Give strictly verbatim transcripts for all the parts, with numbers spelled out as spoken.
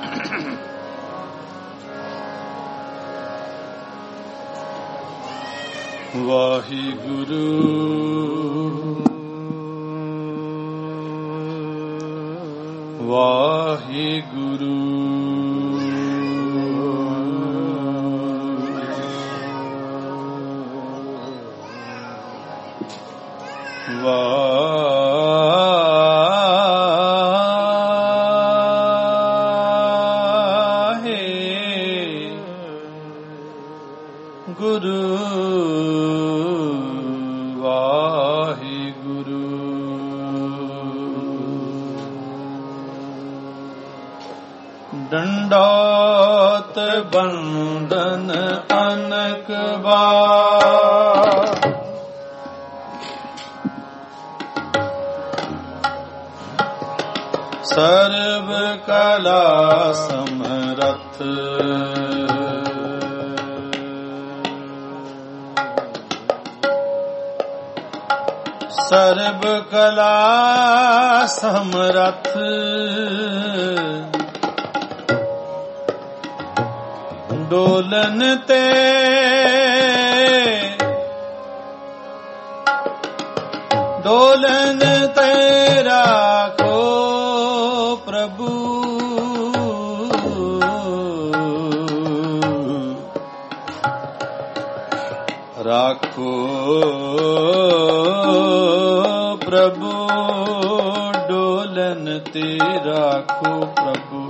ਵਾਹਿਗੁਰੂ ਵਾਹਿਗੁਰੂ ਡੰਡੋਤ ਬੰਦਨ ਅਨਕ ਬਾਰ ਸਰਬ ਕਲਾ ਸਮਰੱਥ ਸਰਬ ਕਲਾ ਸਮਰੱਥ ਡੋਲਨ ਤੇ ਡੋਲਨ ਤੇ ਰਾਖੋ ਪ੍ਰਭੂ ਰਾਖੋ ਪ੍ਰਭੂ ਡੋਲਨ ਤੇ ਰਾਖੋ ਪ੍ਰਭੂ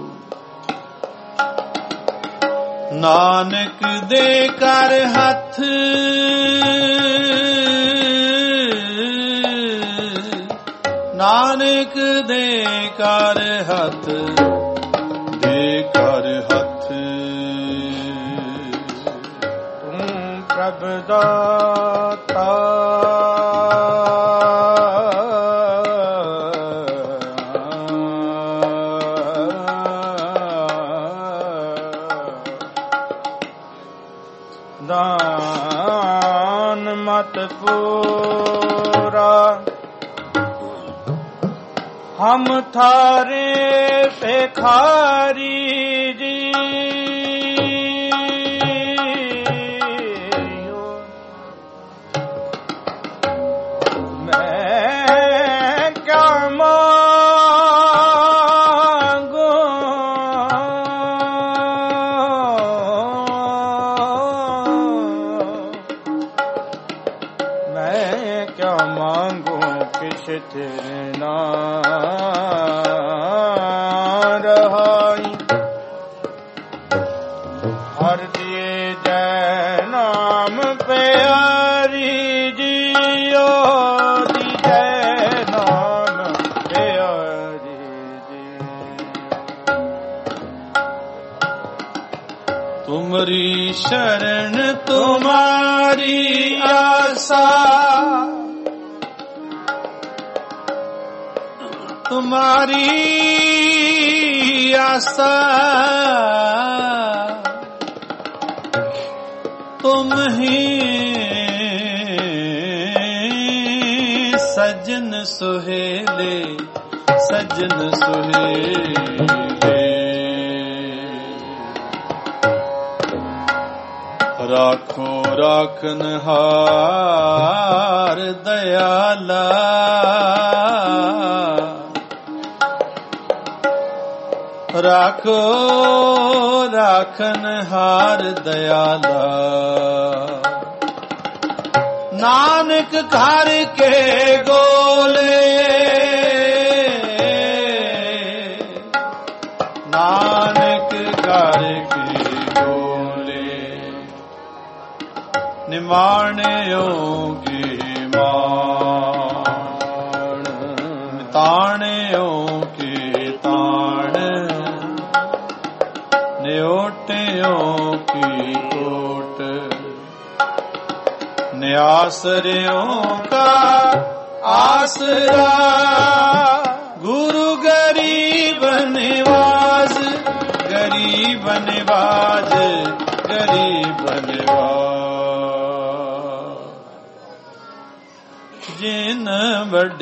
ਨਾਨਕ ਦੇ ਕਰ ਹੱਥ ਨਾਨਕ ਦੇ ਕਰ ਹੱਥ ਦੇ ਕਰ ਹੱਥ ਤੂੰ ਪ੍ਰਭ ਦਾਤਾ ਦਾਨ ਮਤ ਪੂਰਾ ਹਮ ਥਾਰੇ ਭਿਖਾਰੀ ਜੀ ਮੈਂ ਕਿਆ ਮਾਂਗੂ ਮੈਂ ਕਿਆ ਮਾਂਗੂ ਕਿਛ ਤੇਰੇ ਨਾਮ ਰਹਾਈ ਹਰ ਦਿਏ ਜੈ ਨਾਮ ਪਿਆਰੀ ਜੀਓ ਦੀ ਜੈ ਨਾਮ ਪਿਆਰੀ ਜੀ ਤੁਮਰੀ ਸ਼ਰਨ ਤੁਮਾਰੀ ਆਸਾ तुम्हारी आशा तुम ही सजन सुहेले सजन सुहेले राखो राखन हार दयाला राखो राखन हार दयाला नानक घर के गोले नानक घर के गोले निमाणियों के मान ताणियों के ताण न्योटियों की कोट न्यासरियों का आसरा गुरु गरीब निवाज गरीब निवाज गरीब निवाज जिन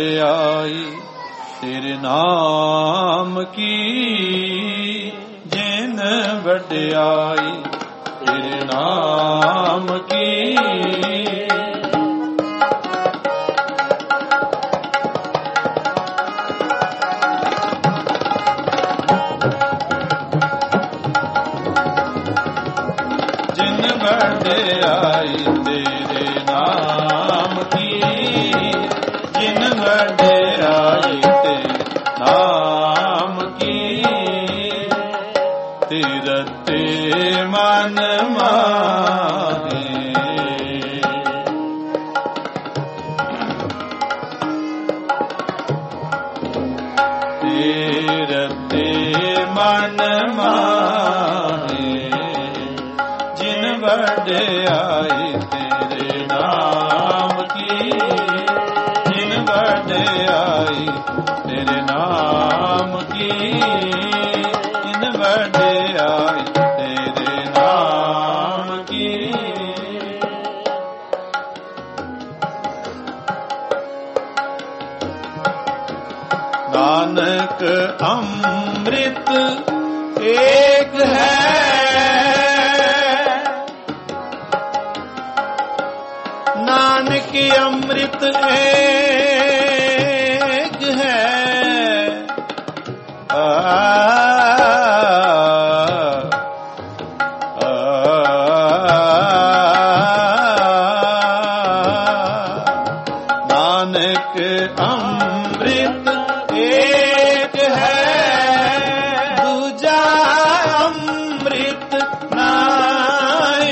वड्याई तेरे नाम की जिन ਵਡਿਆਈ ਤੇਰੇ ਨਾਮ ਕੀ। ਜਿਨ ਵਡਿਆਈ ਤੇਰੇ ਨਾਮ ਕੀ, ਜਿਨ ਵਡਿਆਈ ਤੇਰੇ ਨਾਮ ਕੀ। ਤੀਰਤੇ ਮਨ ਮਾਹੇ, ਤੀਰਤੇ ਮਨ ਮਾਹੇ। ਜਿਨ ਵਡਿਆਈ ਤੇਰੇ ਨਾਮ ਕੀ, ਜਿਨ ਵਡਿਆਈ ਤੇਰੇ ਨਾਮ ਕੀ, ਜਿਨ ਵਡਿਆਈ ਤੇਰੇ ਨਾਮ ਕੀ। ਨਾਨਕ ਅੰਮ੍ਰਿਤ ਏਕ ਹੈ, ਨਾਨਕ ਅੰਮ੍ਰਿਤ ਏਕ ਹੈ। ਆ ਨਾਨਕ ਅੰਮ੍ਰਿਤ ਏਕ ਹੈ, ਦੂਜਾ ਅੰਮ੍ਰਿਤ ਨਾਏ।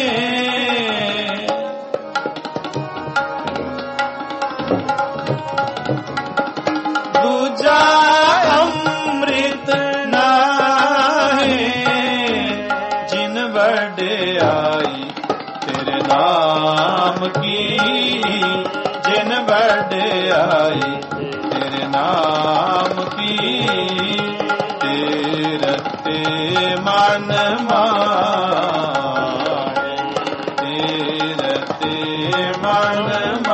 ਦੂਜਾ ਅੰਮ੍ਰਿਤ ਨਾਏ। ਜਿਨ ਵਡਿਆਈ ਤੇਰੇ ਨਾਮ ਕੀ, ਜਿਨ ਵਡਿਆਈ ਤੇਰੇ ਨਾਮ ਕੀ। ਤੀਰਤੇ ਮਨ ਮਾਹੇ, ਤੀਰਤੇ ਮਨ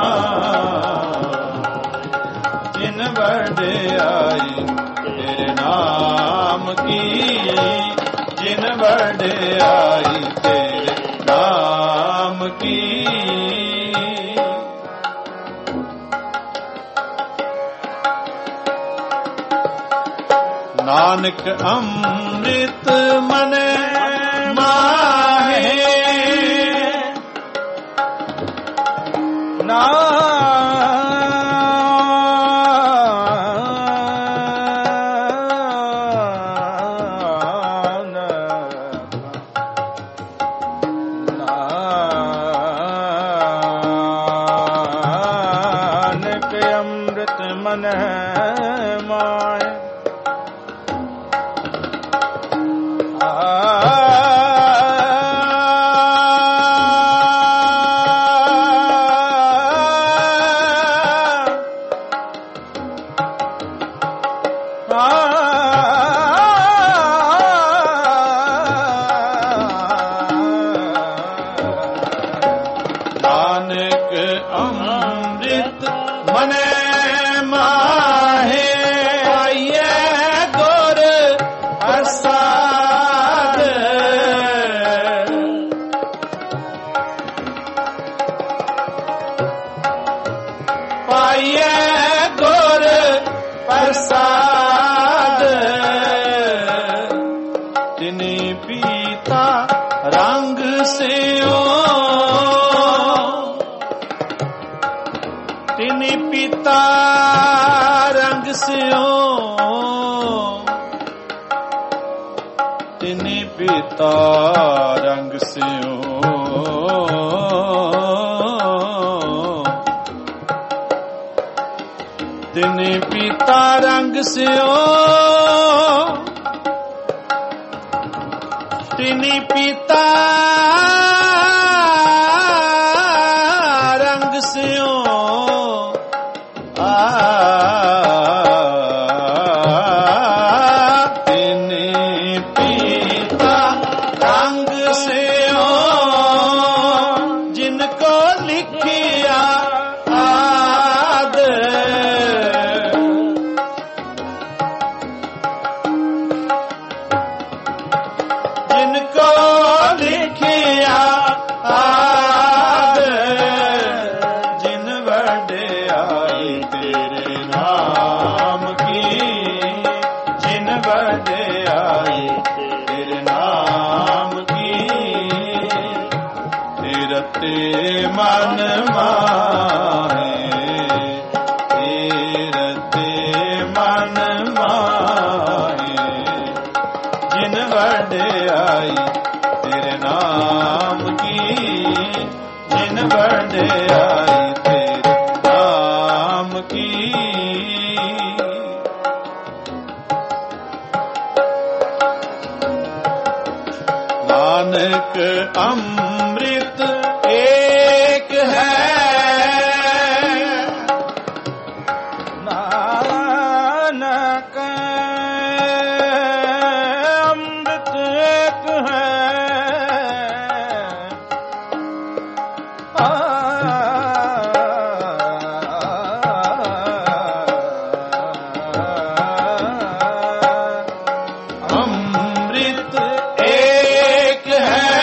ਮਾਹੇ। ਜਿਨ ਵਡਿਆਈ ਤੇਰੇ ਨਾਮ ਕੀ, ਜਿਨ ਵਡਿਆਈ ਤੇਰੇ ਨਾਮ ਕੀ। ਨਾਨਕ ਅੰਮ੍ਰਿਤ ਮਨ ਮਾਹੇ, ਨਾਨਕ ਅੰਮ੍ਰਿਤ ਮਨ ਮਾਹੇ। ਨਾਨਕ ਅੰਮ੍ਰਿਤ ਮਨ ਮਾਹੇ, ਆਈਏ ਗੁਰ ਪ੍ਰਸਾਦ। ਪਾਈਏ ਗੁਰ ਪ੍ਰਸਾਦ। ਤਿਨੀ ਪੀਤਾ ਰੰਗ ਸਿਓ, ਤਿਨੀ ਪੀਤਾ ਰੰਗ ਸਿਓ, ਤਿਨੀ ਪੀਤਾ ਰੰਗ ਸਿਓ। ਤਿਨੀ ਪੀਤਾ ਰੰਗ ਸਿਓ, ਤਿਨੀ ਪੀਤਾ ਰੰਗ ਸਿਓ। ਆ ਤਿਨੀ ਪੀਤਾ ਰੰਗ ਸਿਓ, ਜਿਨ ਕੋ ਲਿਖਿਆ ਆਦ। ਜਿਨ ਜਿਨ ਕੋ ਲਿਖਿਆ ਆਦ, ਜਿਨ ਵਡਿਆਈ ਤੇਰੇ ਨਾਮ ਕੀ, ਜਿਨ ਵਡਿਆਈ ਤੇਰੇ ਨਾਮ ਕੀ। ਰਤੇ ਮਨ ਮਾਹੇ, ਰਤੇ ਮਨ ਮਾਹੇ, ਜਿਨ ਵਡਿਆਈ ਤੇਰੇ ਨਾਮ ਕੀ, ਜਿਨ ਵਡਿਆਈ ਤੇਰੇ ਨਾਮ ਕੀ। ਨਾਨਕ ਅੰਮ੍ਰਿਤ ਏਕ ਹੈ, ਨਾਨਕ ਅੰਮ੍ਰਿਤ ਏਕ ਹੈ। ਅੰਮ੍ਰਿਤ ਏਕ ਹੈ,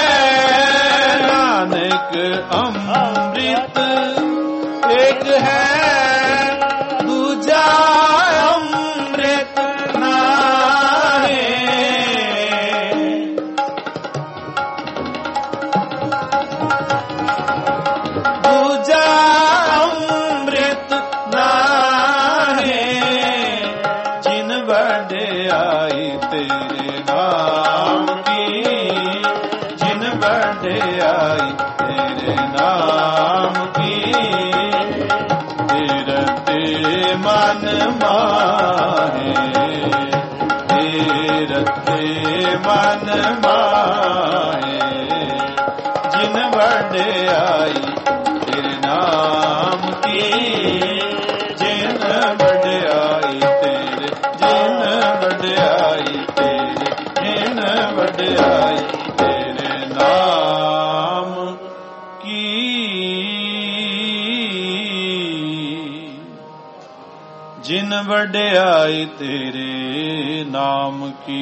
ਨਾਨਕ ਅੰਮ੍ਰਿਤ ਏਕ ਹੈ, ਦੂਜਾ ਅੰਮ੍ਰਿਤ ਨਾਹੀ। ਦੂਜਾ ਅੰਮ੍ਰਿਤ ਨਾਹੀ, ਜਿਨ ਵਡਿਆਈ ਤੇਰੇ ਨਾਮ ਕੀ, ਜਿਨ ਵਡਿਆਈ ਤੇਰੇ ਨਾਮ ਕੀ। ਰਤੇ ਮਨ ਮਾਹੇ, ਰਤੇ ਮਨ ਮਾਹੇ, ਜਿਨ ਵਡਿਆਈ ਤੇਰੇ ਨਾਮ ਕੀ, ਜਿਨ ਵਡਿਆਈ ਤੇਰੇ, ਜਿਨ ਵਡਿਆਈ ਤੇਰੇ, ਜਿਨ ਵਡਿਆਈ ਤੇਰੇ ਨਾਮ ਕੀ। ਜਿਨ ਵਡਿਆਈ ਤੇਰੇ ਨਾਮ ਕੀ।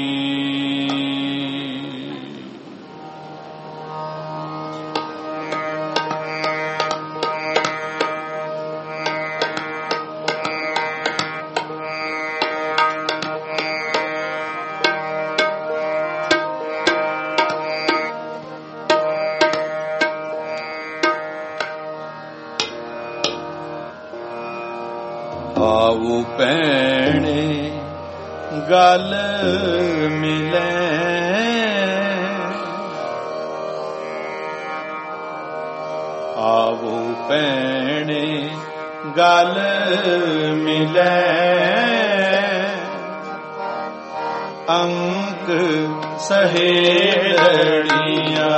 ਆਵੂ ਭੈਣੇ ਗਲ ਮਿਲੇ, ਆਵੂ ਭੈਣੇ ਗਲ ਮਿਲੇ, ਅੰਕ ਸਹੇੜੀਆਂ।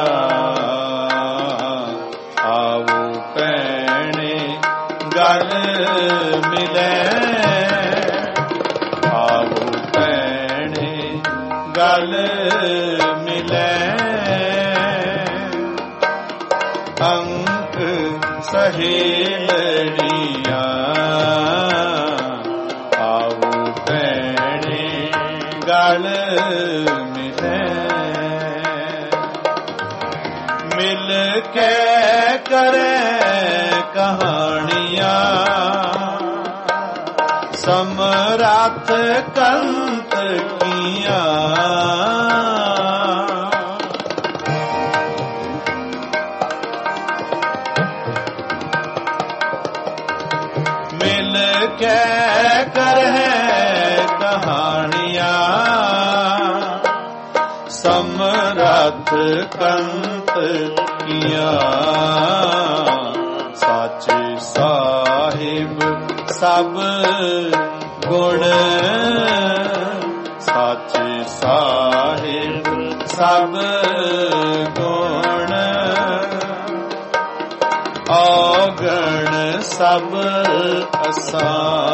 ਆਵੂ ਭੈਣੇ ਗਲ ਮਿਲੇ, ਆਵੂ ਭੈਣੇ ਗਲ ਮਿਲੇ, ਅੰਕ ਸਹੇੜੀਆਂ। ਆਵੂ ਭੈਣੇ ਗਲ ਮਿਲੇ, ਮਿਲ ਕੇ ਕਰੇ ਕਹਾਣੀਆਂ, ਸਮਰੱਥ ਕੰਤ ਕੀਆਂ। ਮਿਲ ਕੇ ਕਰਹਿ ਕਹਾਣੀਆਂ, ਸਮਰੱਥ ਕੰਤ ਕੀਆਂ। ਸਾਚੇ ਸਾਹਿਬ ਸਭ ਗੁਣ, ਸਾਚੇ ਸਾਹਿਬ ਸਭ ਗੁਣ, ਔਗਣ ਸਭ ਅਸਾਂ,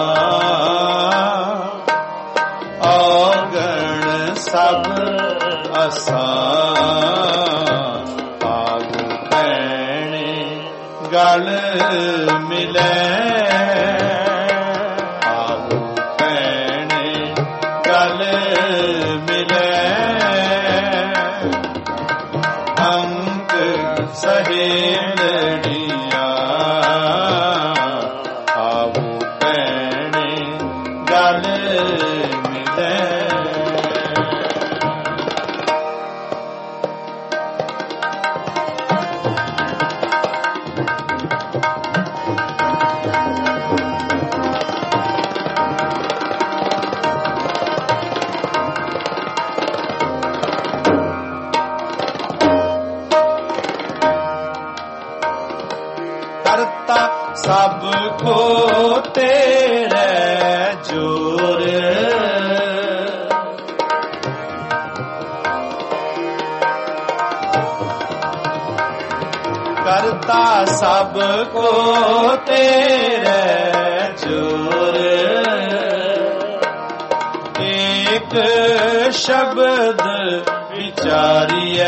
ਔਗਣ ਸਭ ਅਸਾਂ। ਆਵੂ ਭੈਣੇ ਗਲ ਮਿਲੇ, ਆਵੂ ਭੈਣੇ ਗਲ ਮਿਲੇ, ਸਭ ਕੋ ਤੇਰੇ ਜੋਰ ਕਰਤਾ ਸਭ ਕੋ ਤੇਰੇ ਜੋਰ ਏਕ ਸ਼ਬਦ ਵਿਚਾਰੀਐ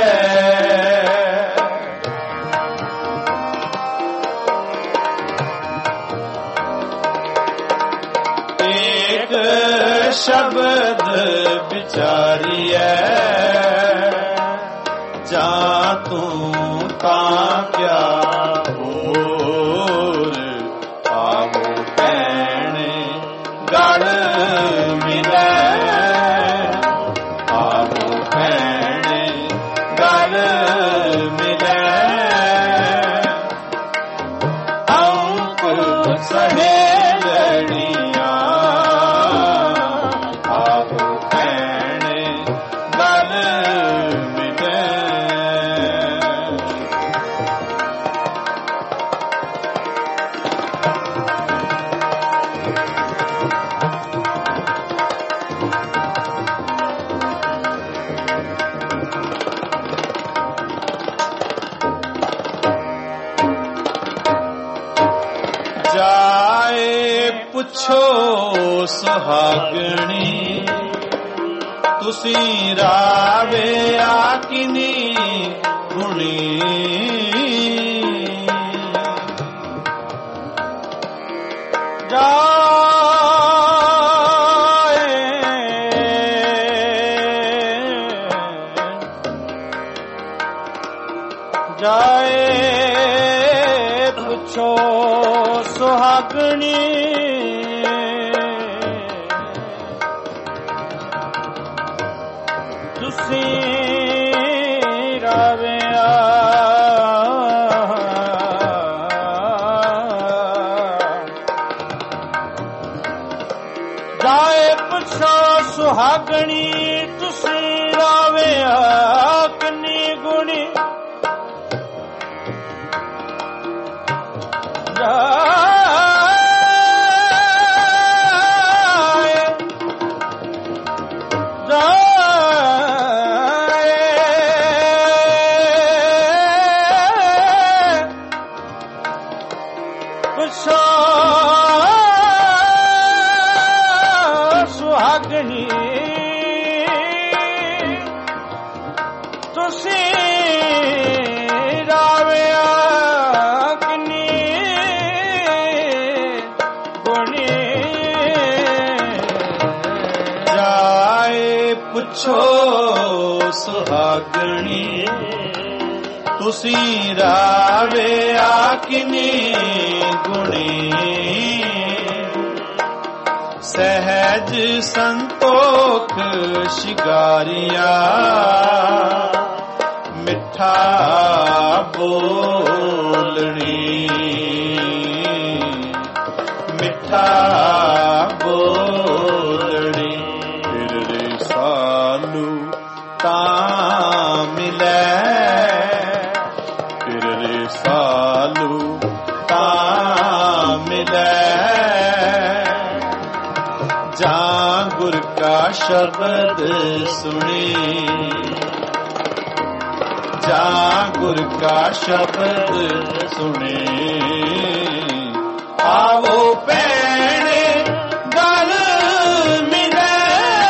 ਏਕ ਸ਼ਬਦ ਵਿਚਾਰੀਐ ਜਾਂ ਤੂੰ ਤਾਂ ਕਿਆ ਹੋਰ ਆਵੋ ਪੈਣ ਗਲ ਮਿਲੈ ਆਵੋ ਪੈਣ ਗਲ ਮਿਲੈ ਅੰਕ ਸਹੇਲੜੀਆਂ ਆਵੋ ਪੈਣ ਗਲ ਮਿਲੈ ਜਾਏ ਪੁੱਛੋ ਸੁਹਾਗਣੀ ਤੁਸੀਂ ਰਾਵੇ ਆਕਿਨੀ ਗੁਣੀ ਜਾਏ ਪੁੱਛੋ ਸੁਹਾਗਣੀ ਤੁਸੀਂ ਰਾਵਿਆ ਜਾਏ ਪੁੱਛੋ ਸੁਹਾਗਣੀ ਤੁਸੀਂ ਰਾਵਿਆ ਕਿੰਨੀ ਗੁਣੀ ਸੁਹਾਗਣੀ ਤੁਸੀਂ ਰਾਵਿਆ ਕਿੰਨੀ ਗੁਣੀ ਜਾਏ ਪੁੱਛੋ ਸੁਹਾਗਣੀ ਤੁਸੀਂ ਰਾਵਿਆ ਕਿੰਨੀ ਗੁਣੀ ਸਹਿਜ ਸੰਤੋਖ ਸ਼ਿਗਾਰੀਆ ਮਿੱਠਾ ਬੋਲਣੀ ਮਿੱਠਾ ਬੋਲਣੀ ਫਿਰ ਰਸਾਲੂ ਤਾਂ ਮਿਲੈ ਫਿਰ ਰਸਾਲੂ ਤਾਂ ਮਿਲੈ ਜਾਂ ਗੁਰ ਕਾ ਸ਼ਬਦ ਸੁਣੀ ਜਾਂ ਗੁਰ ਕਾ ਸ਼ਬਦ ਸੁਣੀ ਆਵੋ ਭੈਣ ਗਲ ਮਿਲੈ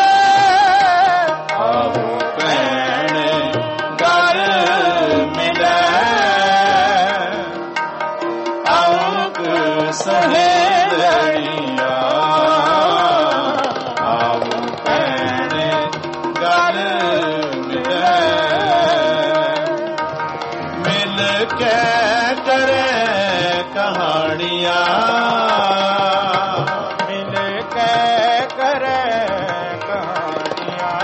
ਆਵੋ ਭੈਣ ਗਲ ਮਿਲੈ ਅੰਕ ਸਹੇਲੜੀਆਂ ਕਹਿ ਕਰੇ ਕਹਾਣੀਆਂ ਮਿਲ ਕੇ ਕਰੇ ਕਹਾਣੀਆਂ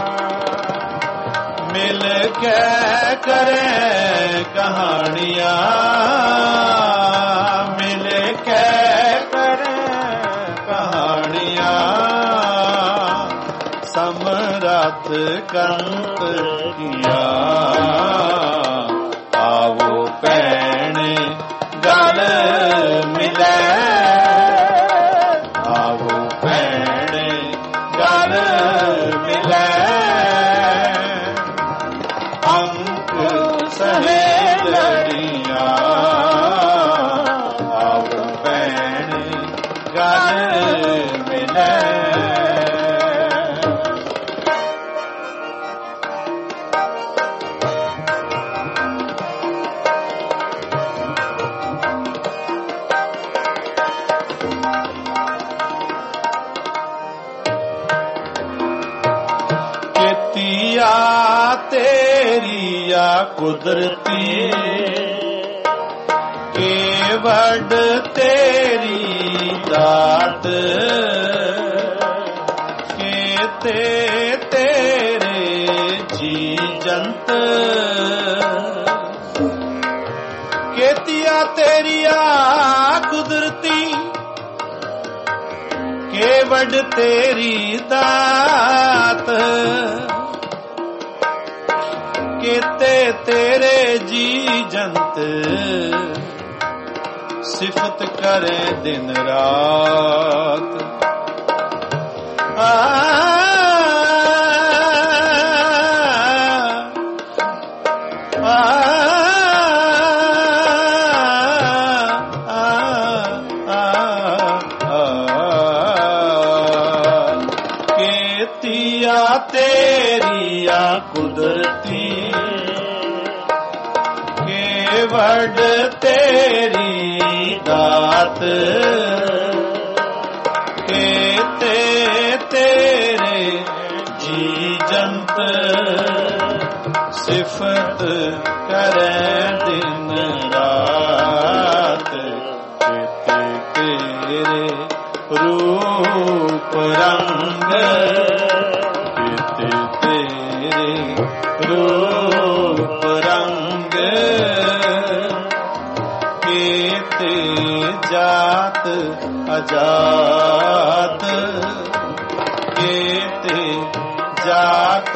ਮਿਲ ਕੇ ਕਰੇ ਕਹਾਣੀਆਂ ਮਿਲ ਕੇ ਕਰੇ ਕਹਾਣੀਆਂ ਸਮਰੱਥ ਕੰਤ ਕੀਆ ਆਵੋ ਭੈਣ ਗਲ ਮਿਲੈ ਆਵੋ ਭੈਣੇ ਗਲ ਮਿਲੈ ਅੰਕ ਸਹੇਲੜੀਆਂ ਆਵੋ ਭੈਣੇ ਗਲ ਮਿਲੈ ਤੇਰੀਆ ਕੁਦਰਤੀ ਕੇਵਡ ਤੇਰੀ ਦਾਤ ਕੇਤੇ ਤੇਰੇ ਜੀ ਜੰਤ ਕੇਤੀਆ ਤੇਰੀਆ ਕੁਦਰਤੀ ਕੇਵਡ ਤੇਰੀ ਦਾਤ ਕੇਤੇ ਤੇਰੇ ਜੀ ਜੰਤ ਸਿਫਤ ਕਰੇ ਦਿਨ ਰਾਤ ਆ ਕੇਤੀਆ ਤੇਰੀਆ ਕੁਦਰਤੀ ਕੇਵਡ ਤੇਰੀ ਦਾਤ ਕੇਤੇ ਤੇਰੇ ਜੀ ਜੰਤ ਸਿਫਤ ਕਰੇ ਦਿਨ ਰਾਤ ਕੇਤੇ ਤੇਰੇ ਰੂਪ ਰੰਗ ਕੇਤੇ ਤੇਰੇ ਰੂਪ ਰੰਗ ਕੇਤੇ ਜਾਤ ਅਜਾਤ ਕੇਤੇ ਜਾਤ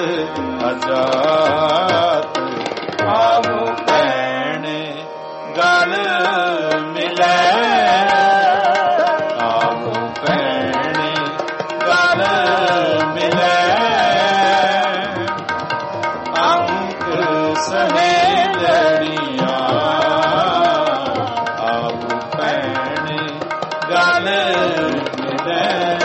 ਅਜਾਤ ਆਵੋ ਭੈਣੇ ਗਲ ਮਿਲੈ ਆਵੋ ਭੈਣੇ ਗਲ ਮਿਲੈ ਅੰਕ ਸਹੇਲੜੀਆਂ ਆਵੋ ਭੈਣੇ ਗਲ ਮਿਲੈ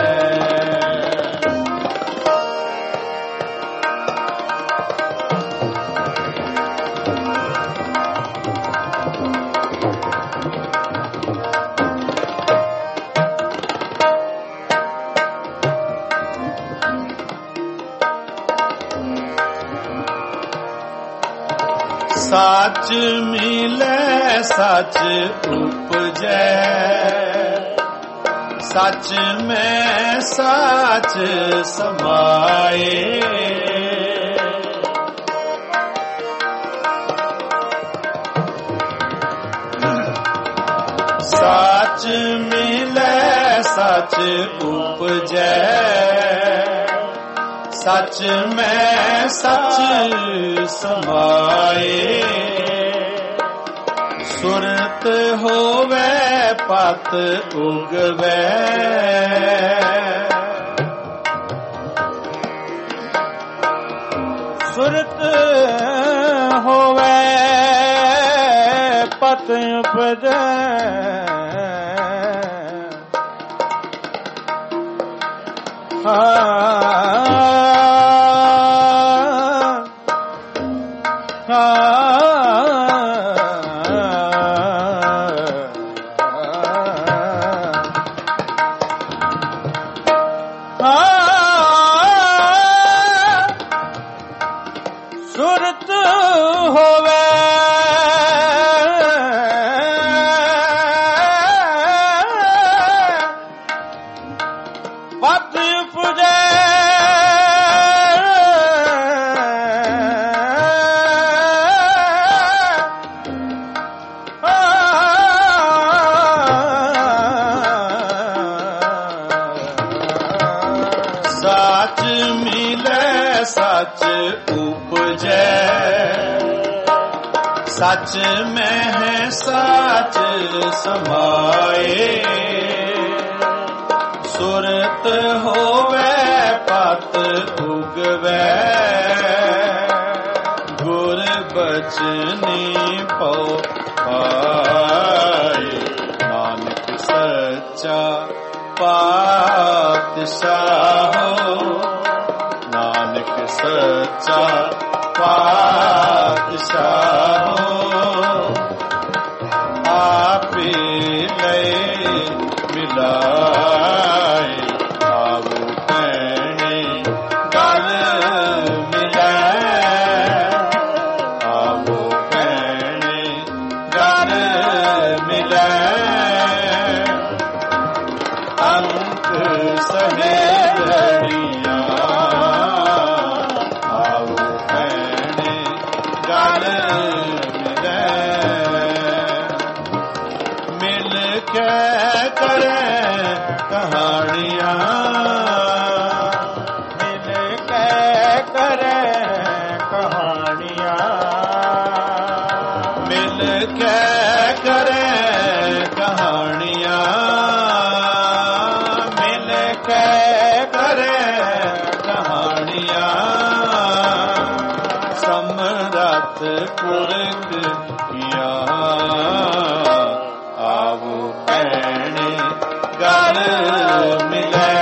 ਸੱਚ ਮਿਲੈ ਸੱਚ ਉਪਜੈ ਸੱਚ ਮੈਂ ਸੱਚ ਸਮਾਏ ਸੱਚ ਮਿਲੈ ਸੱਚ ਉਪਜੈ ਸੱਚ ਮੈਂ ਸੱਚ ਸਮਾਏ ਸੁਰਤ ਹੋਵੇ ਪਤ ਉਗਵੈ ਸੁਰਤ ਹੋਵੇ ਪਤ ਉਪਜੈ ਸੁਰਤ ਹੋਵੇ ਪਤ ਉਪਜੈ ਸੱਚ ਮਿਲੈ ਸੱਚ ਉਪਜੈ सच में है साच समाए सुरत होवे पत उगवे गुर बचनी पौ पाए नानक सच्चा पातशाह नानक सच्चा पातशाह आपे लय मिलाए आवो कहने गल मिलाए आवो कहने गल मिलाए अंक सहेलिया आवो कहने गल मिल के करें कहानियां मिल के करें कहानियां मिल के करें कहानियां मिल के करें कहानियां समरथ पुरख किया आवो कहने गल मिले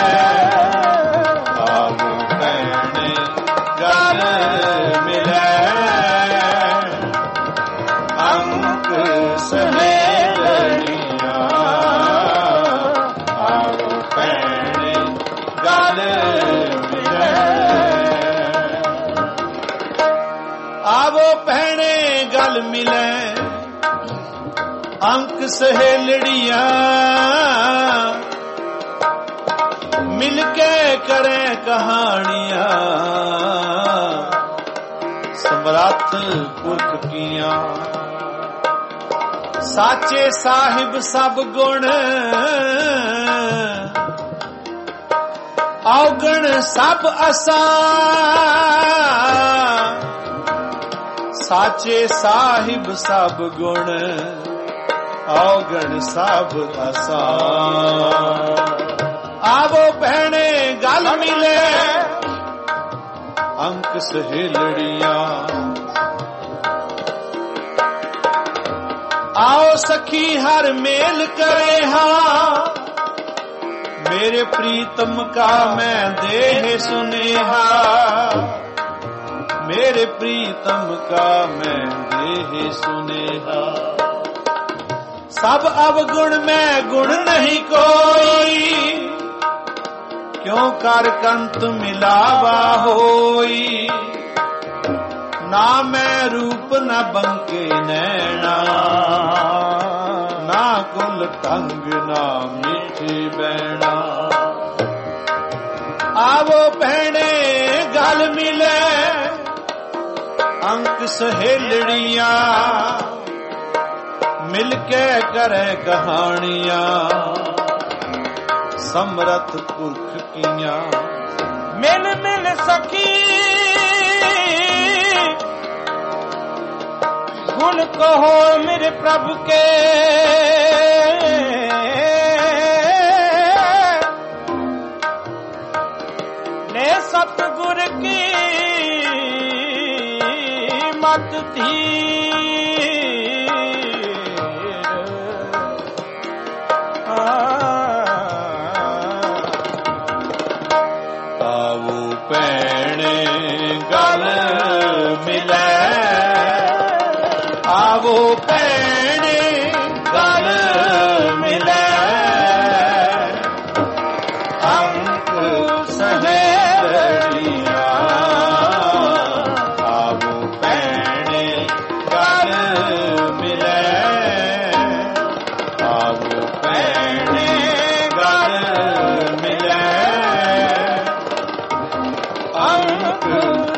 आवो कहने गल मिले अंक सहेलिया आवो कहने गल मिले आवो कहने गल मिले अंक सहेलियां मिलके करें कहानियां समरथ पुरख कियां साचे साहिब सब गुण औगण सब असा साचे साहिब सब गुण औगण सब असा आवो भैणे गल मिले अंक सहेलिया आओ सखी हर मेल करे हाँ मेरे प्रीतम का मैं देह सुनेहा मेरे प्रीतम का मैं देह सुनेहा सब अवगुण में गुण नहीं कोई क्यों कर कंत मिलावा होई ना मैं रूप न बंके नैना ना कुल टंग ना मीठी बैना आवो भैणे गल मिले अंक सहेलिया मिलके करे कहानियां समरथ पुरख कियां मिल मिल सखी गुण कहो मेरे प्रभु के ने सतगुर की मत थी आवो भैणे गल मिले आवो भैणे गल मिले अंक सहेलिया आवो भैणे गल मिले आवो भैणे गल मिले अंक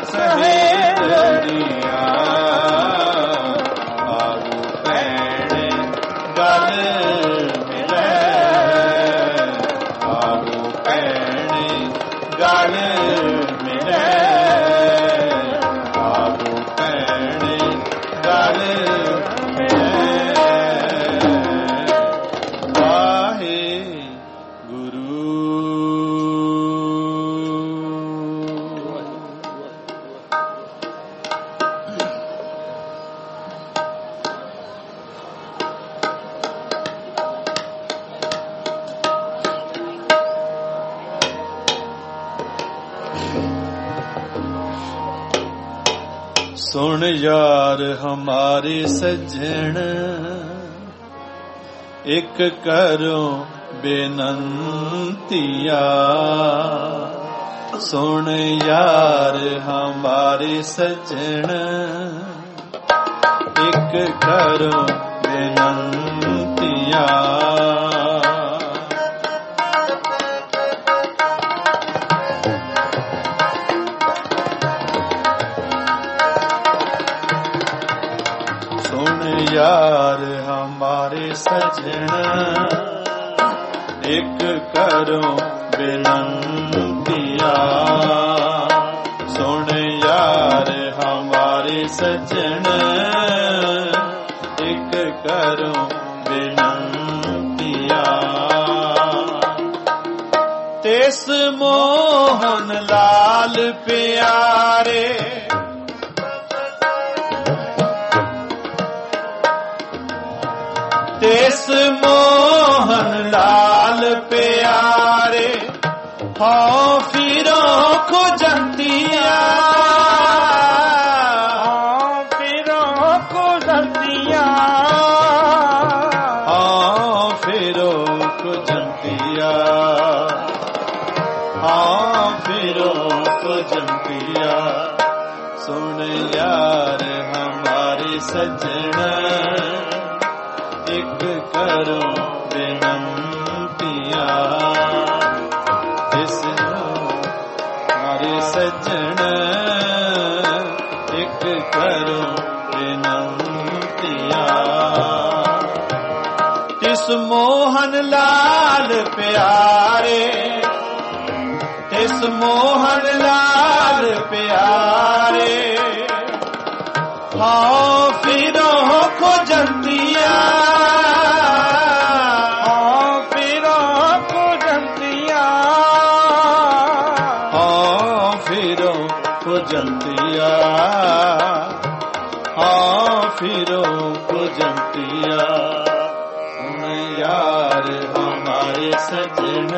सहेलिया आवो भैणे सुन यार हमारे सज्जन, एक करो बेनंतिया। सुन यार हमारे सज्जन, एक करो बेनंतिया। यार हमारे सजन, एक करो बिनंतिया। सुन यार हमारे सजन, एक करो बिनंतिया। तेस मोहन लाल प्यारे, तेस मोहन लाल प्यारे, हाँ फिरो खुजंतिया। हाँ फिरो खुजंतिया। हाँ फिरो खुजंतिया। हाँ फिरो खुजंतिया। सुन यार हमारे सजना, एक करो बेनंतिया। इस हमारे सज्जन, एक करो बेनंतिया। तिस मोहन लाल प्यारे, तिस मोहन लाल प्यारे, हाँ फिरो खोजंतिया। खुजंतिया, हाँ फिरो खुजंतिया। सुन यार हमारे सजन,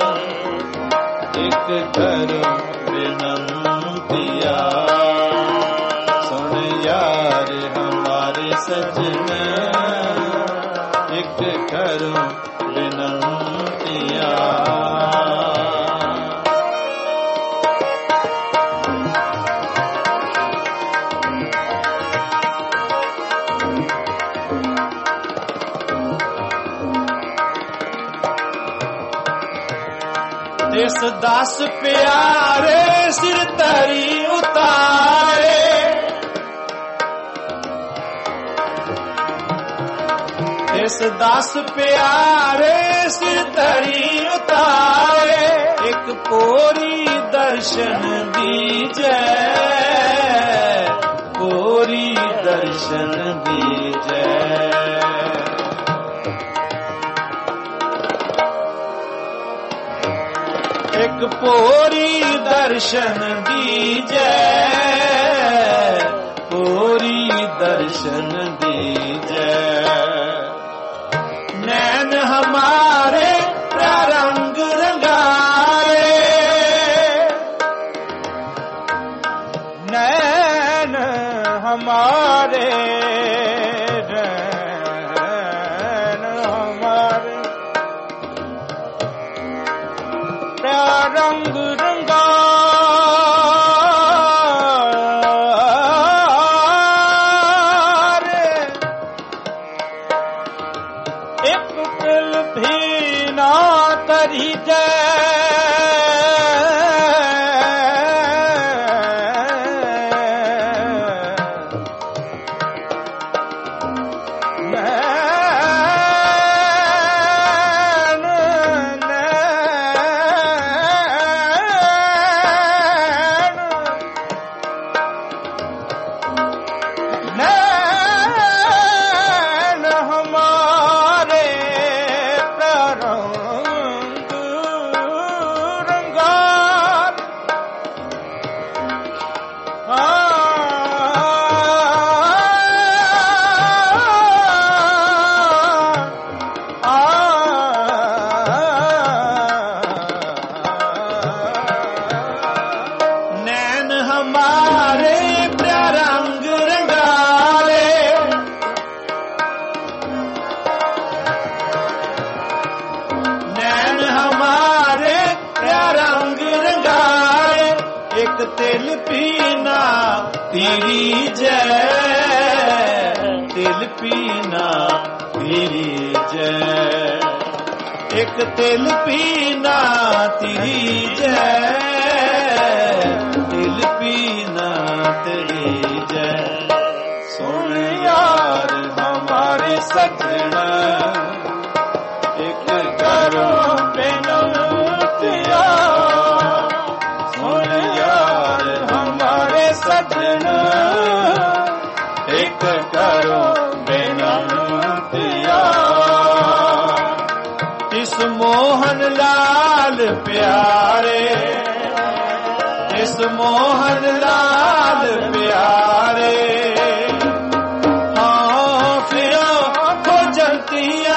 एक करो बिनंतिया। सुन यार हमारे सजन, एक करो बिनंतिया। देस दास प्यारे, सिर तरी उतारे। देस दास प्यारे, सिर तरी उतारे। एक पोरी दर्शन दीजे, पोरी दर्शन दीजे। एक पोरी दर्शन दीजे, पोरी दर्शन दीजे। नैन हमारे रंग रंगाए, नैन हमारे रंग रंगा। एक पल भी ना तरी जाए, तेरी जय, तिल पीना तेरी जय। एक तिल पीना तेरी जय, तिल पीना तेरी जय। सुन यार हमारे सजना, एक करो बेनतिया। सुन यार हमारे सजना, एक करो बेनतिया। इस मोहन लाल प्यारे, इस मोहन लाल प्यारे, हाँ फिरो खोजतिया,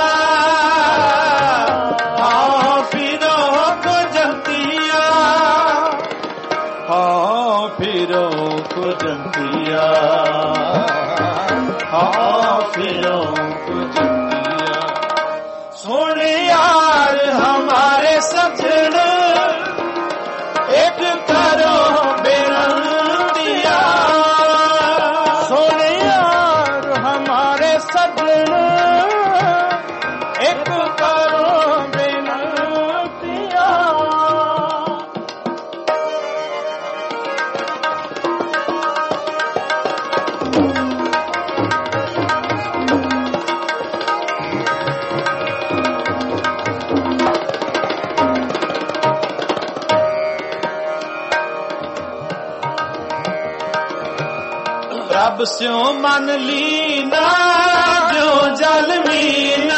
हाँ फिरो खोजतिया, हाँ फिरो खोजतिया, हाँ फिरो खोजतिया। सुन यार हमारे सजन, एक करो बेनतिया। सुन यार हमारे सजन, एक करो बेनतिया। रब स्यों मन लीना, जो जल मीना।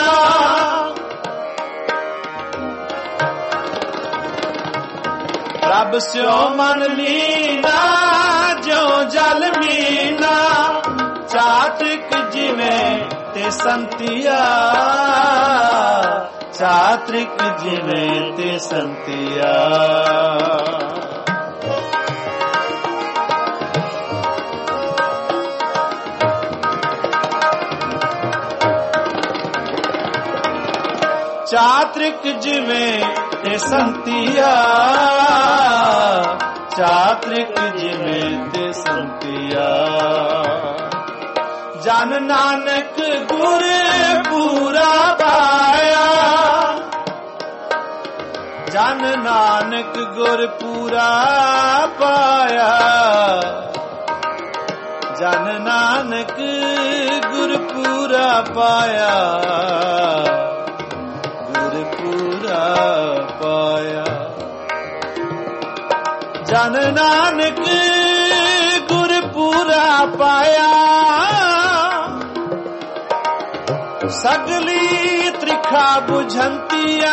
रब स्यों मन लीना, जो जल मीना। चातृक जिवें ते संतिया, चातृक जिवें ते संतिया। चातृक जिवें ते संतिया, चातृक जिवें ते संतिया। जन नानक गुर पूरा पाया, जन नानक गुर पूरा पाया। जन नानक गुर पूरा पाया, पूरा पाया। जन नानक गुर पूरा पाया। सगली त्रिखा बुझंतिया,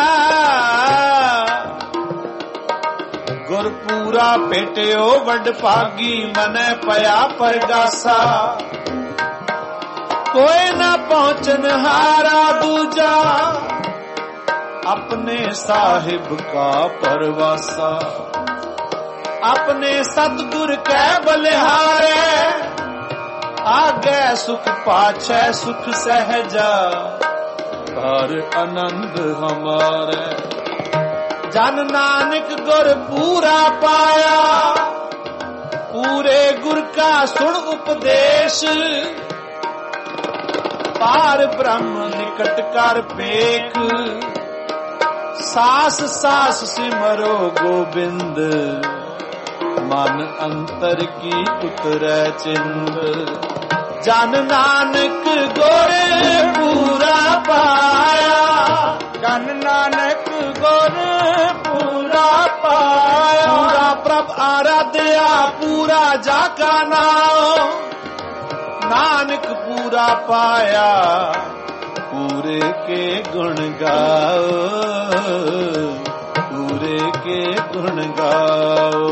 गुर पूरा पेटियो वड भागी। मनै पया परगासा, कोई न पहुंचन हारा दूजा। अपने साहिब का परवासा, अपने सतगुर कै बलिहारे। आगे सुख पाछे सुख सहजा, हर आनंद हमारे। जन नानक गुर पूरा पाया, पूरे गुर का सुन उपदेश। पार ब्रह्म निकट कर पेख, सास सास सिमरो गोबिंद। मन अंतर की उतरै चिंद, जन नानक गुर पूरा पाया। जन नानक गुर पूरा पाया। पूरा प्रभ आराध्या, पूरा जाका नाम। नानक पूरा पाया, पूरे के गुण गाओ, पूरे के गुण गाओ।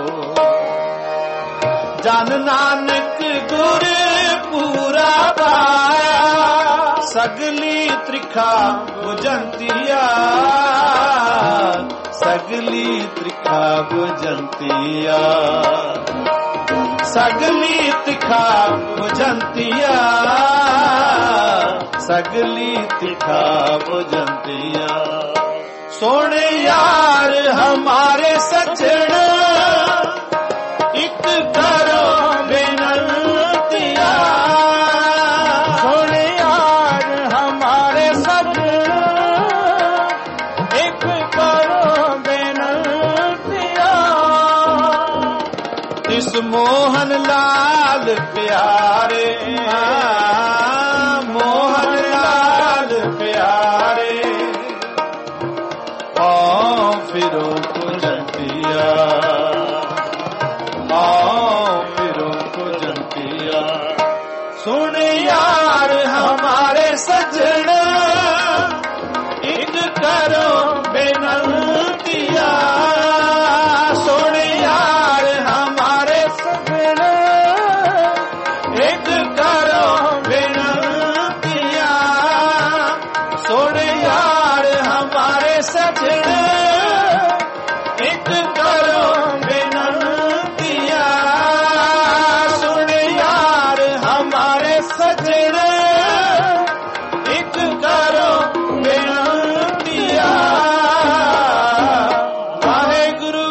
जन नानक गुर पूरा पाया, सगली त्रिखा बुझंतिया, सगली त्रिखा बुझंतिया। सगली त्रिखा बुझंतिया, सगली त्रिखा बुझंतिया। सोने यार हमारे सजन, एक करो ਲਾਲ ਪਿਆਰੇ, ਮੋਹਨ ਲਾਲ ਪਿਆਰੇ, ਆਓ ਫਿਰੋ ਕੁਜੰਤੀਆ, ਆਓ ਫਿਰੋ ਕੁਜੰਤੀਆ। ਸੁਣ यार हमारे सजन, एक करो बेनतिया। सुन यार हमारे सजन, एक करो बेनतिया। सुन यार हमारे सजन, एक करो बेनतिया। सुन यार हमारे सजन, एक करो बेनतिया। वाहेगुरु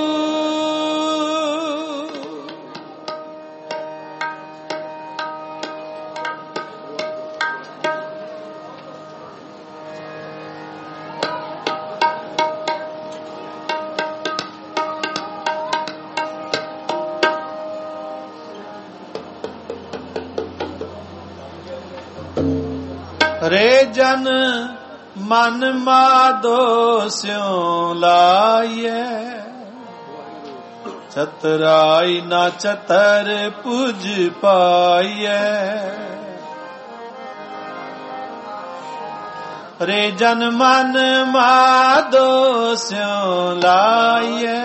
रे जन मन मादो स्यों लाइए, चतराई ना चतर पुज पाइए। रे जन मन मादो स्यों लाइए,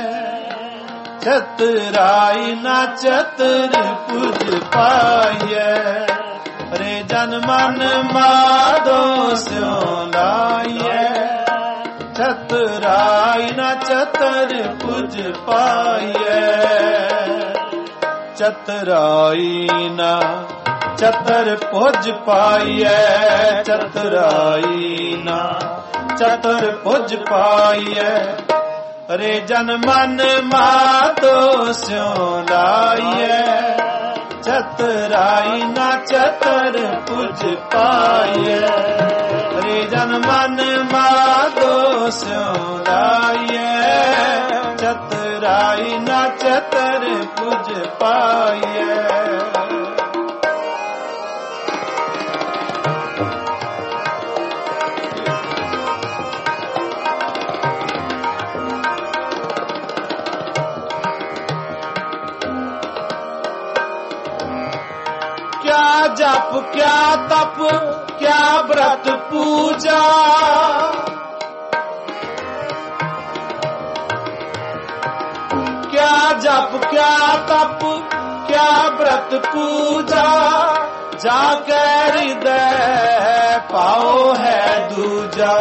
चतराई ना चतर पुज पाइए। रे जन मन मादो स्यों लाइए, चतुराई न चतर पुज पाइए। चतुराई न चतर पुज पाइए, चतुराई न चतर पुज पाइए। रे जन मन मादो स्यों लाइए, चतुराई ना चतर पुज पाइए। रे जन मन मादो स्यों लाइए, चतुराई ना चतर पुज पाइए। क्या जप क्या तप क्या व्रत पूजा, क्या जप क्या तप क्या व्रत पूजा। जाके हृदय पाओ है दूजा,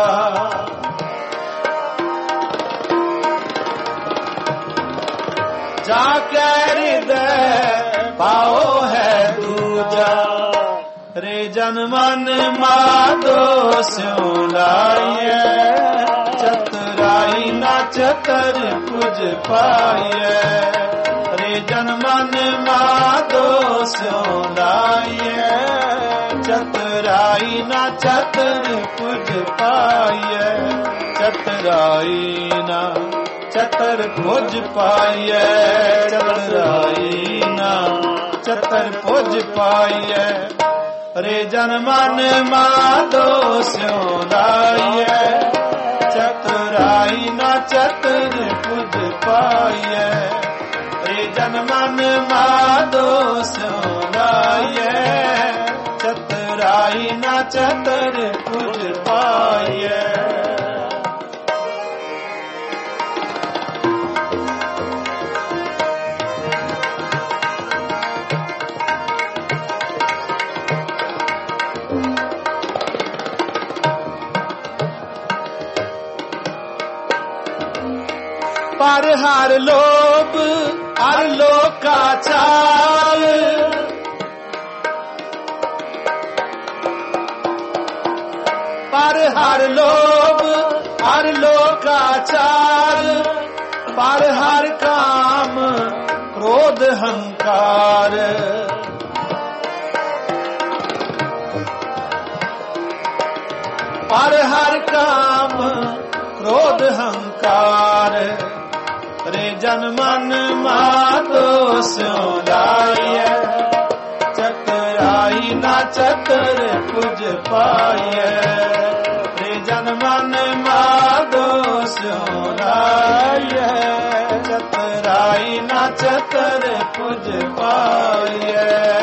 जाके हृदय पाओ है दूजा। रे जन मन मादो स्यों लाइए, चतुराई ना चतर पुज पाइए। रे जन मन मादो स्यों लाइए, चतुराई ना चतर पुज पाइए। चतुराई ना चतर पुज पाइए, चतुराई ना चतर पुज पाइए। रे जन मन मादो स्यों लाइए, चतुराई ना चतर पुज पाइए। रे जन मन मादो स्यों लाइए, चतुराई ना चतर पुज पाइए। पर हर लोभ हर लोकाचार, पर हर लोभ हर लोकाचार। पर हर काम क्रोध हंकार, पर हर काम क्रोध हंकार। रे जन मन मातो स्यों लाइए चतुराई ना चतुर पुज पाइए रे जन मन मातो स्यों लाइए चतुराई ना चतुर पुज पाइए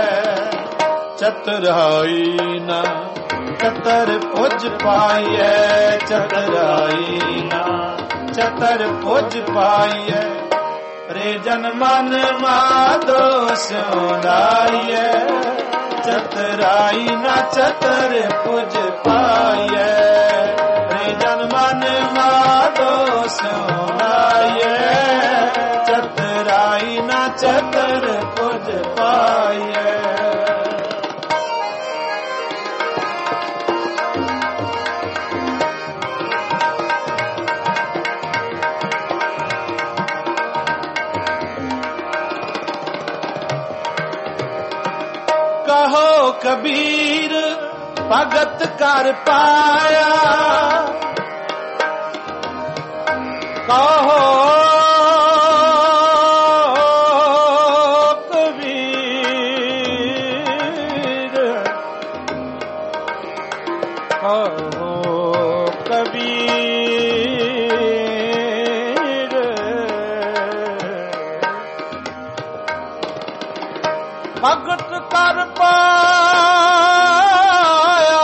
चतुराई ना चतर पुज पाइए चतुराई ना चतर पुज पाइए रे जन मन माधो स्यों लाइए चतुराई ना चतर पुज पाइए रे जन मन माधो स्यों लाइए चतुराई ना चतर पुज पाइए कहो कबीर भगत कर पाया कहो कबीर कहो कबीर भगत कर पाया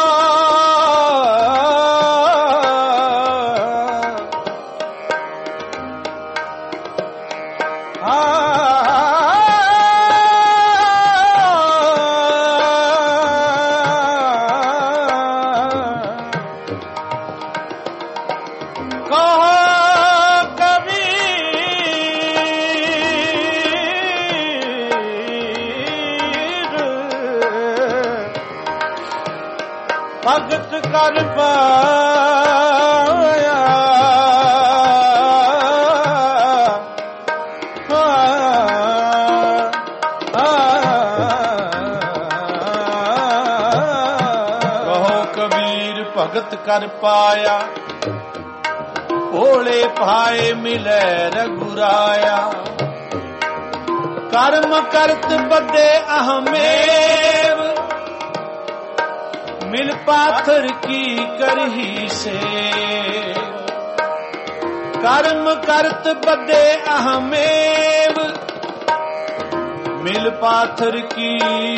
भगत कर पाया कहो कबीर भगत कर पाया भोले भाए मिले रघुराया कर्म करत बदे अहमेव मिल पाथर की करही से कर्म करत बदे अहमेव मिल पाथर की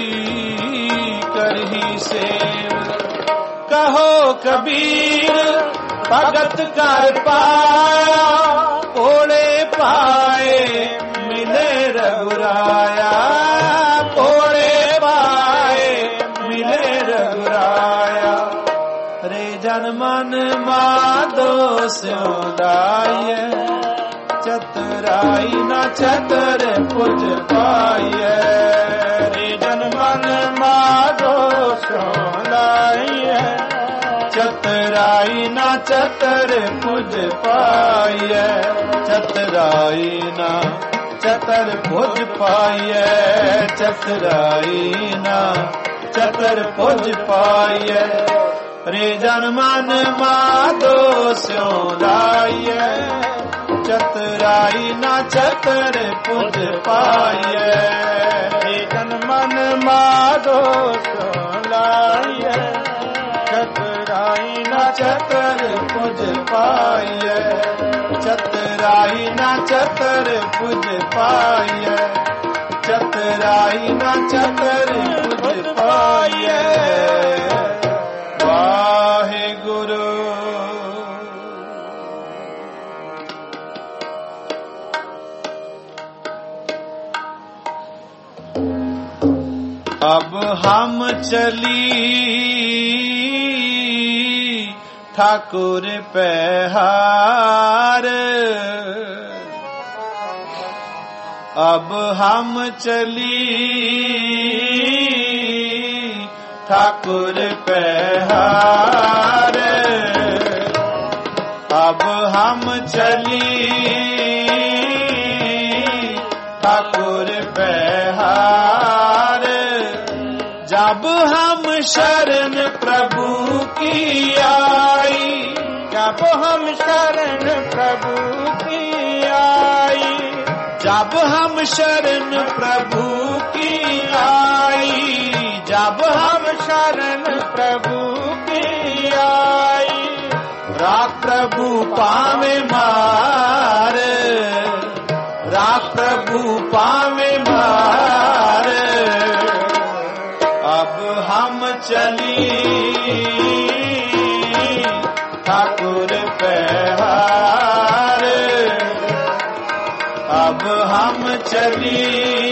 करही से कहो कबीर भगत कर पाया भोले पाए मिले रघुराया भोले पाए मिले रघुराया रे जन मन माधो स्यों लाइए चतुराई ना चतर पुज पाइए रे जन मन माधो स्यों लाइए चतुराई ना चतर पुज पाइए चतुराई ना चतर पुज पाइए चतुराई ना चतर पुज पाइए रे जन मन माधो स्यों लाइए चतुराई ना चतर पुज पाइए रे जन मन माधो स्यों लाइए चतुराई ना चतर पुज पाइए चतुराई ना चतर पुज पाइए चतुराई ना चतर पुज पाइए वाहे गुरु अब हम चली ठाकुर पहाड़ अब हम चली ठाकुर पहाड़ अब हम चली ठाकुर पहाड़ जब हम शरण प्रभु की आई जब हम शरण प्रभु की आई, जब हम शरण प्रभु की आई, जब हम शरण प्रभु की आई, राख प्रभु पावे मार, राख प्रभु पावे मार, अब हम चली ठाकुर पहाड़, अब हम चली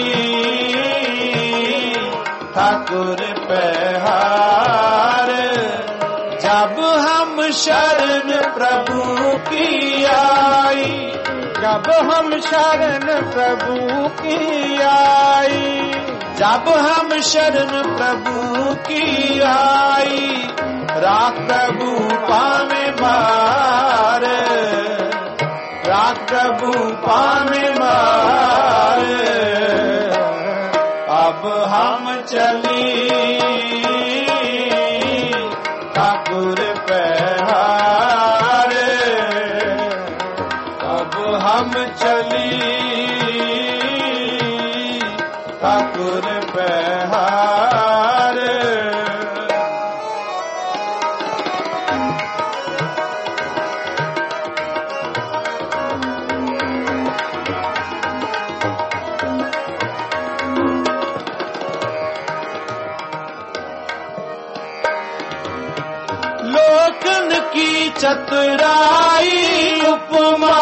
ठाकुर पहाड़, जब हम शरण प्रभु की आई, जब हम शरण प्रभु की आई, जब हम शरण प्रभु की आई, राख प्रभु पावे मार, राख प्रभु पावे मार, अब हम चली ठाकुर पहाड़, अब हम चली ठाकुर पहाड़। लोकन की चतुराई उपमा,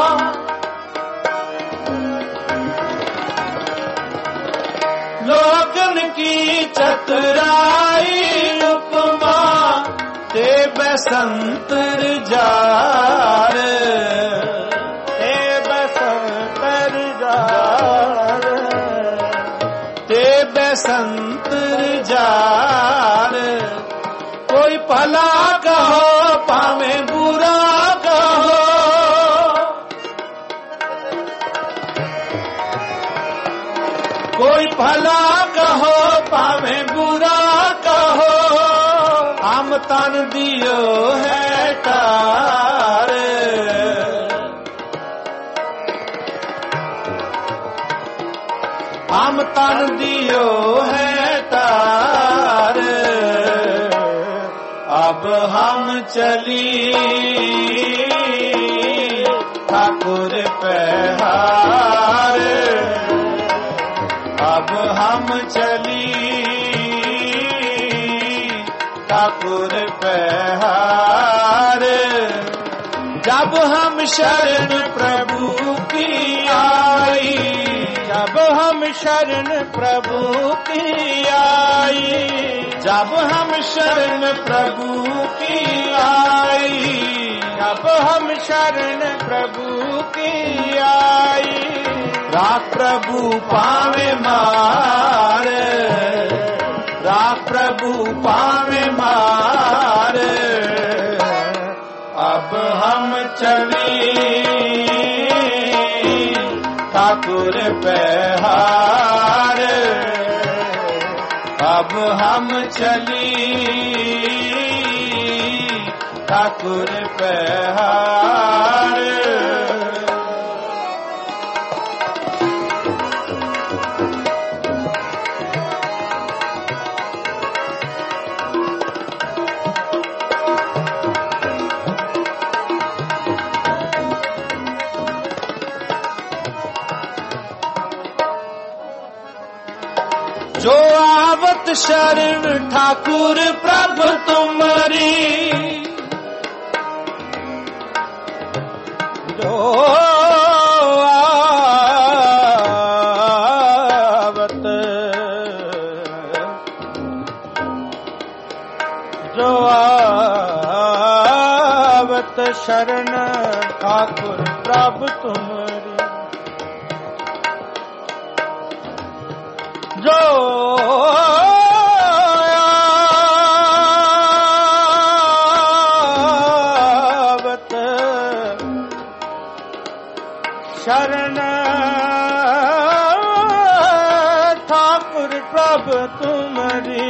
लोकन की चतुराई उपमा, ते बसंतर जार, ते बसंतर जार, ते बसंतर जार, कोई भला कहो पावे बुरा कहो, कोई भला कहो पावे बुरा कहो, हम तन दियो है तार, हम तन दियो है तार, अब हम चली ठाकुर पहाड़, अब हम चली ठाकुर पहाड़, जब हम शरण प्रभु की आई, जब हम शरण प्रभु की आई, जब हम शरण प्रभु की आई, जब हम शरण प्रभु की आई, राख प्रभु पावे मार, राख प्रभु पावे मार, अब हम चली ठाकुर पहाड़, अब हम चली ठाकुर पहाड़। जो आवत शरण ठाकुर प्रभु तुम्हारी, जो आवत, जो आवत शरण ठाकुर प्रभु तुम्हारी, जो आवत शरण ठाकुर प्रभु तुम्हारी,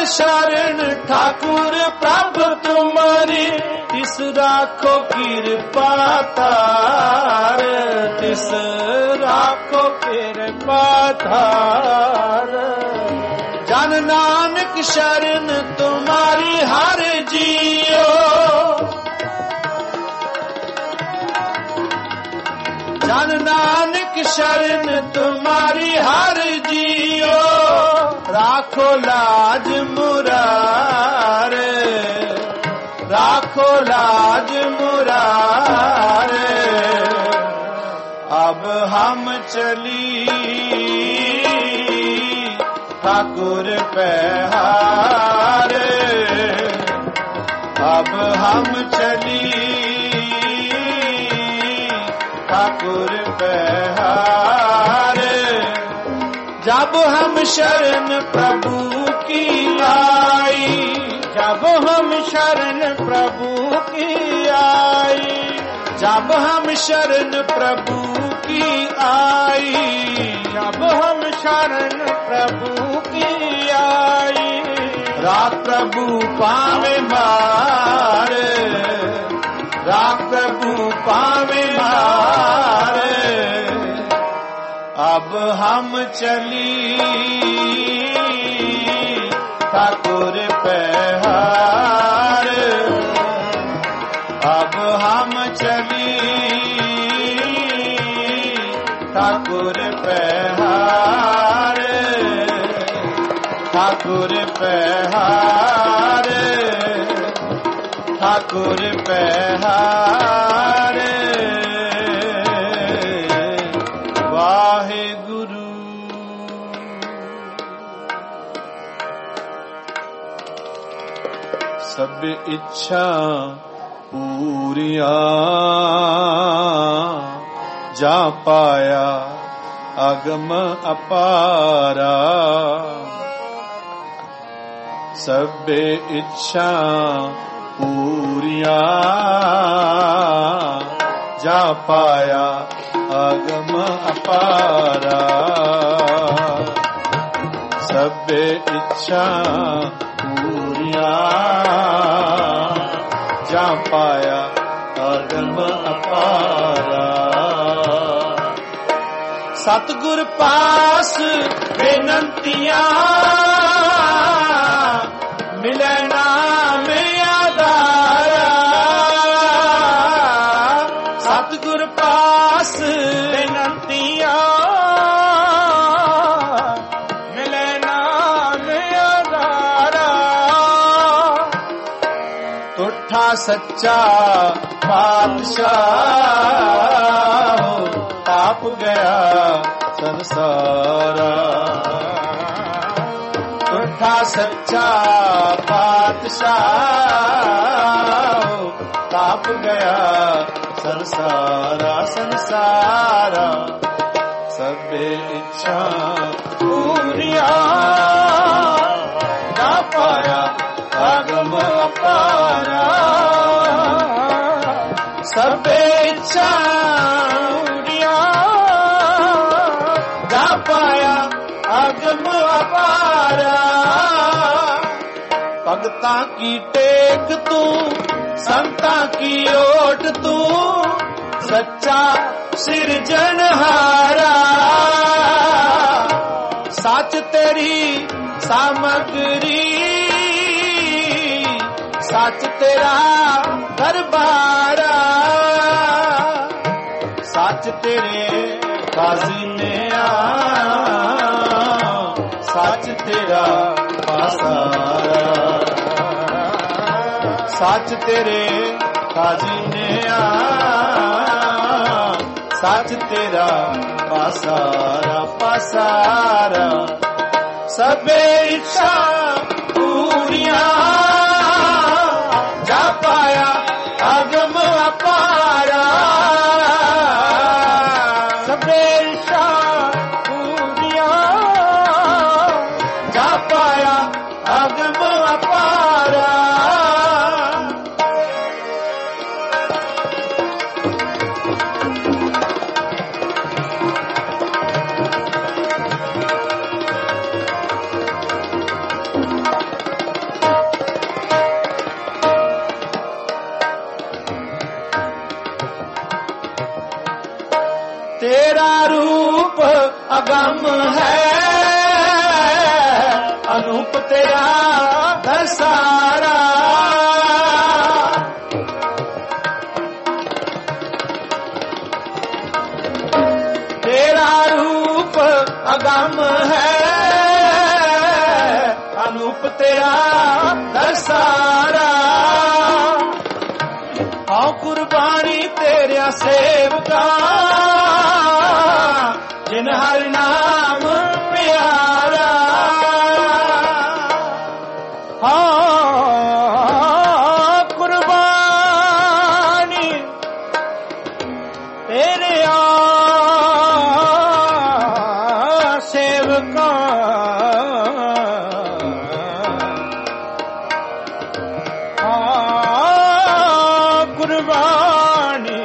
शरण ठाकुर प्रभ तुम्हारी, तिस राखो कृपा तार, तिस राखो कृपा तार। जन नानक शरण तुम्हारी हर जियो, जन नानक शरण तुम्हारी हर जियो, राखो लाज मुरारे, राखो लाज मुरारे। अब हम चली ठाकुर पहारे, अब हम चली ठाकुर पहारे। जब हम शरण प्रभु की आई, जब हम शरण प्रभु की आई, जब हम शरण प्रभु की आई, जब हम शरण प्रभु की आई। राख प्रभु पावे मारे, राख प्रभु पावे मारे। अब हम चली ठाकुर पहार, अब हम चली ठाकुर पहार, ठाकुर पहार, ठाकुर पहार। वाहे गुरु। सब इच्छा पूरिया जा पाया अगम अपारा, सब इच्छा पूरिया जा पाया अगम अपारा, सब इच्छा पूरिया जा पाया अगम अपारा। सतगुर पास बेनंतियां मिले नाम आधारा, सतगुर पास बेनंतियां मिले नाम आधारा। तुठा सच्चा पातशाह ताप गया संसारा, तुठा सच्चा पातशाह ताप गया संसारा, संसारा। सब इच्छा पूरिया जा पाया अगम अपारा, सब इच्छा पूरिया जा पाया अगम अपारा। भगतां की टेक तू, संतां की ओट तू, सच्चा सिरजनहारा। सच तेरी सामग्री, सच तेरा दरबारा, सच तेरे खजाने सच तेरा पासारा, सच तेरे खजाने सच तेरा पासारा, पासारा। सबे इच्छा पूरिया जा पाया अगम अपारा, सबे इच्छा पूरिया जा पाया अगम अपारा। ਅਗੰਮ ਹੈ ਅਨੂਪ ਤੇਰਾ ਦਸਾਰਾ ਤੇਰਾ ਰੂਪ ਅਗੰਮ ਹੈ ਅਨੂਪ ਤੇਰਾ ਦਸਾਰਾ ਆਓ ਕੁਰਬਾਨੀ ਤੇਰਿਆ ਸੇਵਕਾ ਜਿਨ ਹਰਿ ਨਾਮ ਪਿਆਰਾ ਹਾਂ ਕੁਰਬਾਨੀ ਤੇਰਿਆ ਸੇਵਕਾ ਹਾਂ ਕੁਰਬਾਨੀ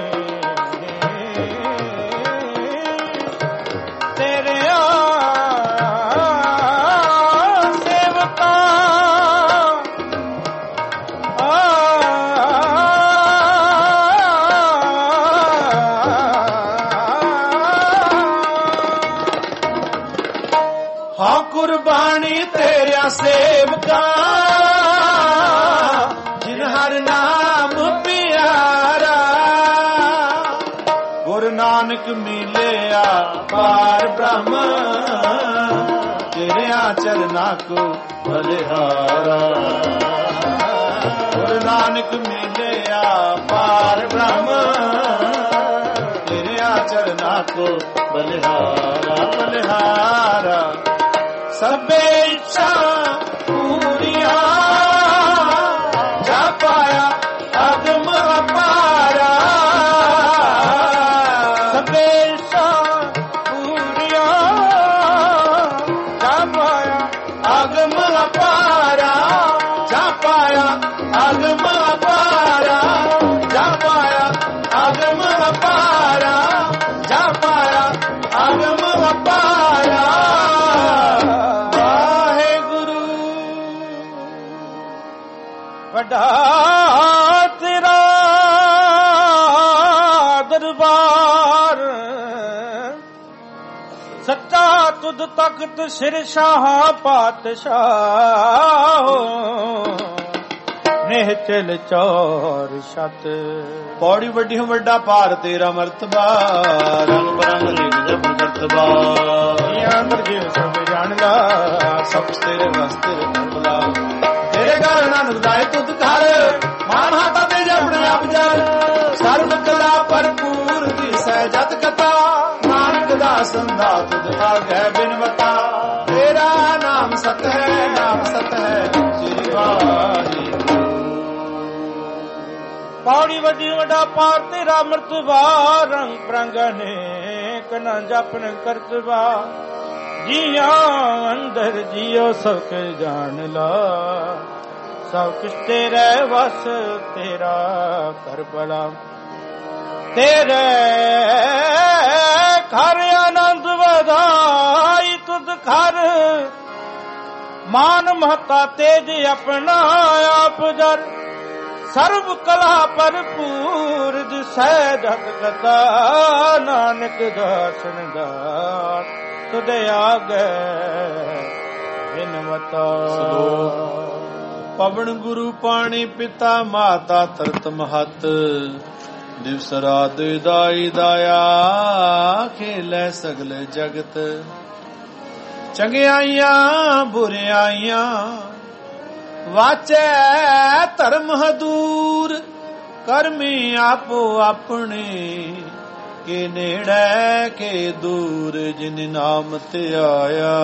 ਕੁਰਬਾਨੀ ਤੇਰਿਆ ਸੇਵਕਾ ਜਿਨ ਹਰ ਨਾਮ ਪਿਆਰਾ ਗੁਰੂ ਨਾਨਕ ਮਿਲਿਆ ਪਾਰ ਬ੍ਰਹਮ ਤੇਰਿਆ ਚਰਨਾ ਕੋ ਬਲਿਹਾਰਾ ਗੁਰੂ ਨਾਨਕ ਮਿਲਿਆ ਪਾਰ ਬ੍ਰਹਮ ਤੇਰਿਆ ਚਰਨਾ ਕੋ ਬਲਿਹਾਰਾ ਬਲਿਹਾਰਾ ਸਭੇ ਇੱਛਾ ਪੂਰੀਆਂ ਜਾ ਪਾਇਆ ਅਗਮ ਅਪਾਰਾ ਸਭੇ ਇੱਛਾ ਪੂਰੀਆਂ ਜਾ ਪਾਇਆ ਅਗਮ ਅਪਾਰਾ ਜਾ ਪਾਇਆ ਅਗਮ ਅਪਾਰਾ ਜਾ ਪਾਇਆ ਅਗਮ ਅਪਾਰਾ ਜਾ ਪਾਇਆ ਅਗਮ ਅਪਾਰਾ ਵੱਡਾ ਤੇਰਾ ਦਰਬਾਰ ਸੱਚਾ ਤੁਧ ਤਖਤ ਸਿਰ ਸ਼ਾਹ ਪਾਤਸ਼ਾਹ ਨਿਹਚਲ ਚੌਰ ਛਤ ਪੌੜੀ ਵੱਡੀ ਵੱਡਾ ਭਾਰ ਤੇਰਾ ਮਰਤਬਾ ਰੰਗ ਬਰੰਗ ਰੇਗ ਜਬ ਕਰਤਬਾ ਅੰਦਰ ਜੀ ਸਭ ਜਾਣਦਾ ਸਭ ਤੇਰੇ ਵਸਤੇ ਰਖਲਾ ਤੇਰੇ ਘਰ ਨਾਨਕ ਦਾਏ ਤੁਧ ਘਰ ਮਾਨ ਹਾਤਾ ਤੇ ਆਪਣੇ ਆਪ ਜਾਨ ਸਰਬ ਕਲਾ ਭਰਪੂਰ ਦੀ ਸਹਿਜਤ ਕਥਾ ਨਾਨਕ ਦਾ ਸੰਧਾ ਤੁਧ ਆਗੈ ਬਿਨਵਤਾ ਤੇਰਾ ਨਾਮ ਸਤ ਹੈ ਨਾਮ ਸਤ ਹੈ ਸ੍ਰੀ ਵਾਹਿਗੁਰੂ ਪੌੜੀ ਵੱਡੀ ਵੱਡਾ ਪਾਰ ਤੇਰਾ ਮਰਤਬਾ ਰੰਗ ਬਰੰਗ ਅਨੇਕ ਨਾ ਜਪਨ ਕਰਤਬਾ ਜੀਆਂ ਅੰਦਰ ਜੀਓ ਸਭ ਕੇ ਜਾਣ ਲਾ ਸਭ ਕੁਛ ਤੇਰੇ ਵਸ ਤੇਰਾ ਕਰ ਭਲਾ ਤੇਰੇ ਘਰ ਆਨੰਦ ਵਧਾਈ ਤੁਧ ਘਰ ਮਾਨ ਮਹਤਾ ਤੇਜ ਆਪਣਾ ਆਪ ਜਰ ਸਰਬ ਕਲਾ ਭਰਪੂਰ ਦਿਸੈ ਜਤ ਕਥਾ ਨਾਨਕ ਦਾਸਨ ਦਾਸ ਤੁਧ ਆਗੈ ਬਿਨਵਤਾ ਪਵਨ ਗੁਰੂ ਪਾਣੀ ਪਿਤਾ ਮਾਤਾ ਤਰਤ ਮਹਤ ਦਿਵਸ ਰਾਤ ਦਾਈ ਦਾਇਆ ਖੇਲੇ ਸਗਲ ਜਗਤ ਚੰਗਿਆਈਆਂ ਬੁਰਿਆਈਆਂ ਵਾਚੈ ਧਰਮ ਹਦੂਰ ਕਰਮੀ ਆਪੋ ਆਪਣੇ ਕੇ ਨੇੜੇ ਕੇ ਦੂਰ ਜਿਨ ਨਾਮ ਤੇ ਆਇਆ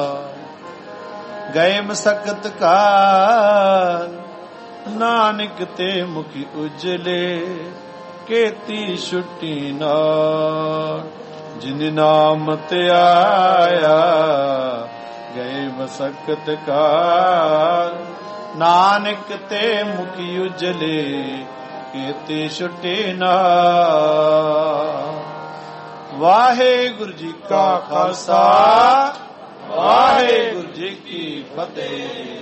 ਗਏ ਮਸਕਤ ਕਾਲ ਨਾਨਕ ਤੇ ਮੁਖੀ ਉਜਲੇ ਕੀਤੀ ਛੁੱਟੀ ਨਾਲ ਜਿਨ ਨਾਮ ਤੇ ਆਇਆ ਗਏ ਮਸਕਤ ਕਾਲ ਨਾਨਕ ਤੇ ਮੁਖੀ ਉਜਲੇ ਕੀਤੀ ਛੁੱਟੀ ਨਾਲ ਵਾਹਿਗੁਰੂ ਜੀ ਕਾ ਖਾਲਸਾ ਵਾਹਿਗੁਰੂ ਜੀ ਕੀ ਫਤਿਹ।